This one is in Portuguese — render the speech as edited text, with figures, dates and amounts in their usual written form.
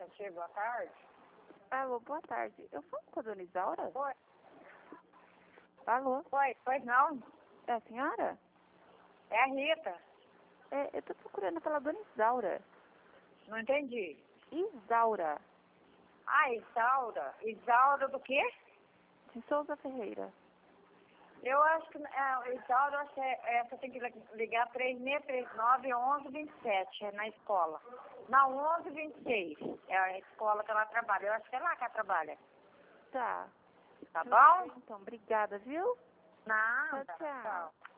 você, boa tarde. Alô, boa tarde. Eu falo com a dona Isaura? Oi. Alô? Oi, pois não? É a senhora? É a Rita. Eu tô procurando pela dona Isaura. Não entendi. Isaura, Ah, Isaura. Isaura do quê? de Souza Ferreira. Eu acho que Isaura, você tem que ligar 3639-1127, é na escola. Na 1126, é a escola que ela trabalha. Eu acho que é lá que ela trabalha. Tá. Tá bom? Então, obrigada, viu? Nada. Tchau, tchau. Tchau.